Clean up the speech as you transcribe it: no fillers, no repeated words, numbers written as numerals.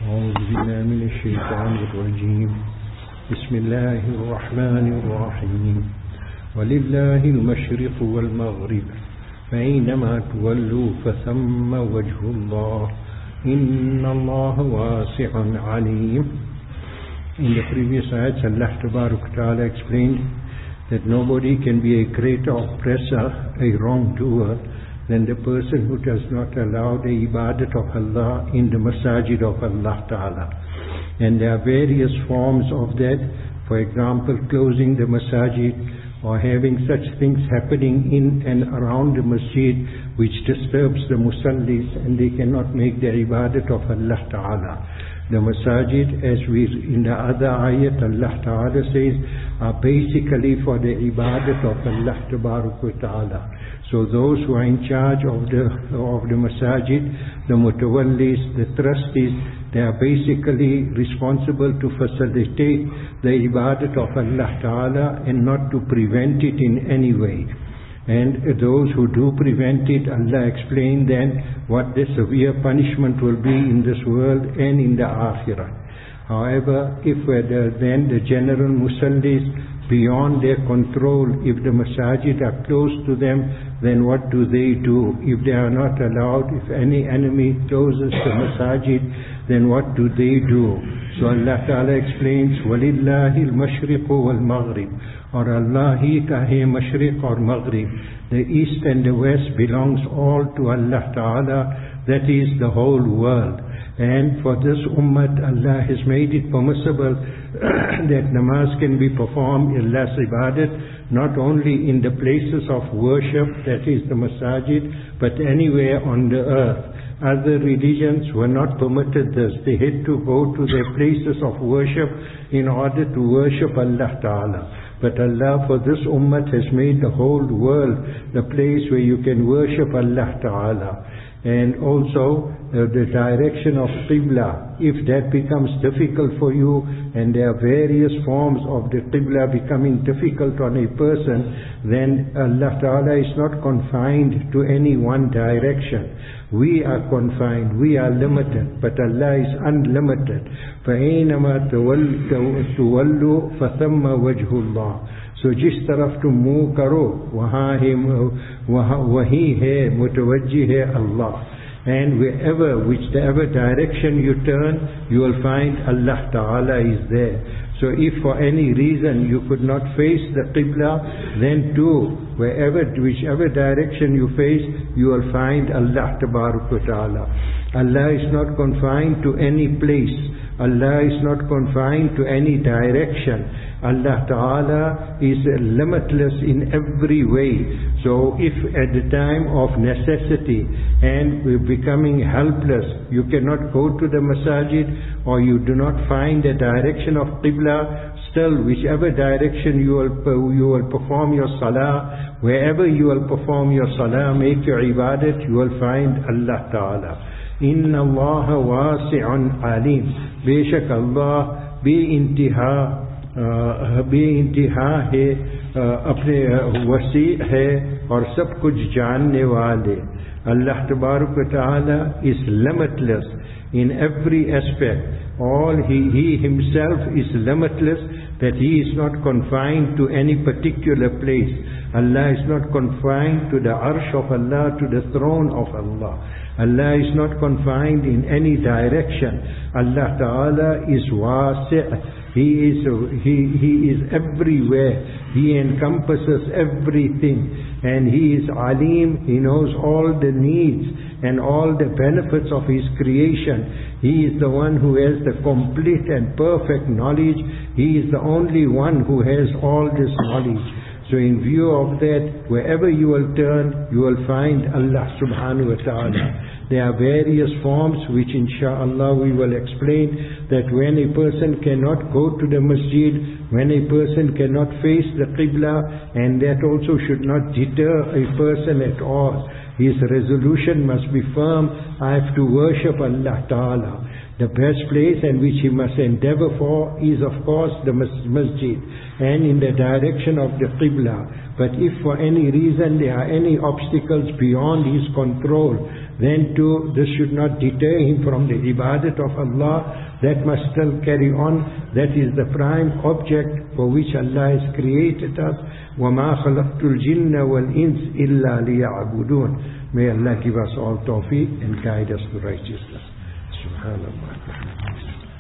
أعوذ بالله من الشيطان الرجيم. بسم الله الرحمن الرحيم. ولله المشرق والمغرب فأينما تولوا فثم وجه الله إن الله واسع عليم. In the previous ayats, Allah Tabarak Ta'ala explained that nobody can be a greater oppressor, a wrongdoer, than the person who does not allow the ibadat of Allah in the masajid of Allah Ta'ala. And there are various forms of that. For example, closing the masajid or having such things happening in and around the masjid which disturbs the musallis and they cannot make their ibadat of Allah Ta'ala. The masajid, as we in the other ayat Allah Ta'ala says, are basically for the ibadat of Allah Ta'ala. So those who are in charge of the masajid, the mutawallis, the trustees, they are basically responsible to facilitate the ibadat of Allah Ta'ala and not to prevent it in any way. And those who do prevent it, Allah explained then what the severe punishment will be in this world and in the akhirah. However, if then the general musallis beyond their control, if the masajid are close to them, then what do? If they are not allowed, if any enemy closes the masajid, then what do? So Allah Ta'ala explains, وَلِلَّهِ الْمَشْرِقُ وَالْمَغْرِبُ, or Allah He ka hai mashriq or maghrib. The east and the west belongs all to Allah Ta'ala, that is the whole world. And for this ummah, Allah has made it permissible that namaz can be performed, Allah's ibadat, not only in the places of worship, that is the masajid, but anywhere on the earth. Other religions were not permitted this. They had to go to their places of worship in order to worship Allah Ta'ala. But Allah for this ummah has made the whole world the place where you can worship Allah Ta'ala. And also the direction of Qibla, if that becomes difficult for you, and there are various forms of the Qibla becoming difficult on a person, then Allah Ta'ala is not confined to any one direction. We are confined, we are limited, but Allah is unlimited. فَأَيْنَمَا تُوَلُّوا فَثَمَّ وَجْهُ اللَّهِ. So जिस तरफ तुम मुँह करो वही है मुतवज्जी है Allah. And whichever direction you turn, you will find Allah Ta'ala is there. So if for any reason you could not face the Qibla, then too, whichever direction you face, you will find Allah Ta'ala. Allah is not confined to any place. Allah is not confined to any direction. Allah Ta'ala is limitless in every way. So if at the time of necessity and we're becoming helpless, you cannot go to the masajid or you do not find the direction of Qibla, still whichever direction you will perform your salah, wherever you will perform your salah, make your ibadat, you will find Allah Ta'ala. Inna Allah wasi'un alim. बेशक अल्लाह बेइंतहा है, अपने वसी है और सब कुछ जानने वाले. Allah Tabarak Ta'ala is limitless in every aspect. He himself is limitless, that he is not confined to any particular place. Allah is not confined to the arsh of Allah, to the throne of Allah. Allah is not confined in any direction. Allah Ta'ala is wasi'. He is everywhere. He encompasses everything. And He is alim. He knows all the needs and all the benefits of His creation. He is the one who has the complete and perfect knowledge. He is the only one who has all this knowledge. So in view of that, wherever you will turn, you will find Allah Subhanahu Wa Ta'ala. There are various forms which insha'Allah we will explain, that when a person cannot go to the masjid, when a person cannot face the Qibla, and that also should not deter a person at all. His resolution must be firm. I have to worship Allah Ta'ala. The best place and which he must endeavor for is of course the masjid and in the direction of the Qibla. But if for any reason there are any obstacles beyond his control, then too this should not deter him from the ibadat of Allah. That must still carry on. That is the prime object for which Allah has created us. وَمَا خَلَقْتُ الْجِنَّ وَالْإِنسِ إِلَّا لِيَعْبُدُونَ. May Allah give us all tawfiq and guide us to righteousness. Subhanallah.